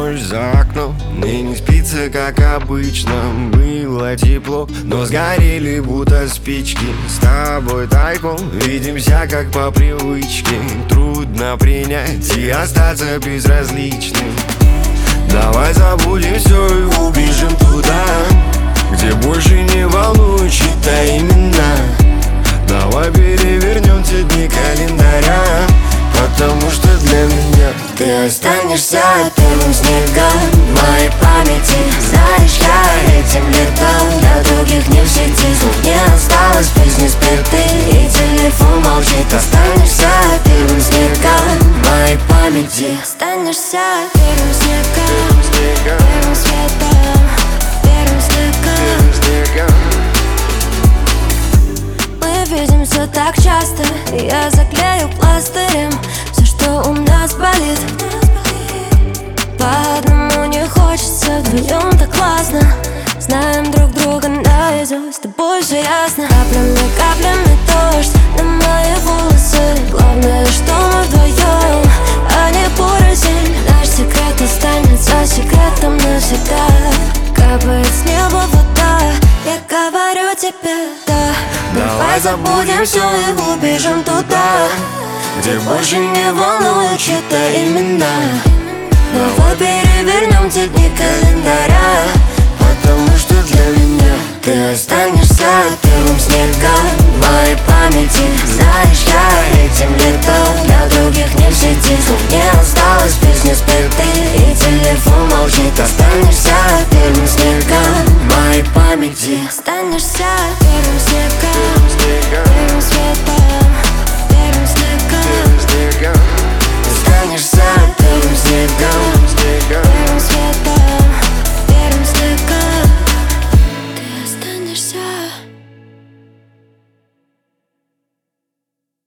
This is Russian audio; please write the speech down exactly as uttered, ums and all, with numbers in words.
Ночь за окном, мне не спится, как обычно. Было тепло, но сгорели будто спички. С тобой тайком видимся, как по привычке. Трудно принять и остаться безразличным. Давай забудем все и убежим туда, где больше не волнуют чьи-то имена. Давай перевернем те дни календаря, потому что для меня ты останешься первым снегом в моей памяти. Знаешь, я этим летом для других не в сети. Звук не осталось, песни спеты и телефон молчит. Останешься первым снегом в моей памяти. Останешься первым снегом, первым светом, первым снегом. Мы видимся так часто, и я заклею пластырем все, что у нас болит. По одному не хочется, вдвоем так классно. Знаем друг друга наизусть, с тобой все ясно. Каплями, каплями дождь на мои волосы. Главное, что мы вдвоем, а не порознь. Наш секрет останется секретом навсегда. Капает с неба вода, я говорю тебе да. Давай забудем все и убежим туда, где больше не волнуют чьи-то имена. Давай перевернем те дни календаря, потому что для меня ты останешься первым снегом.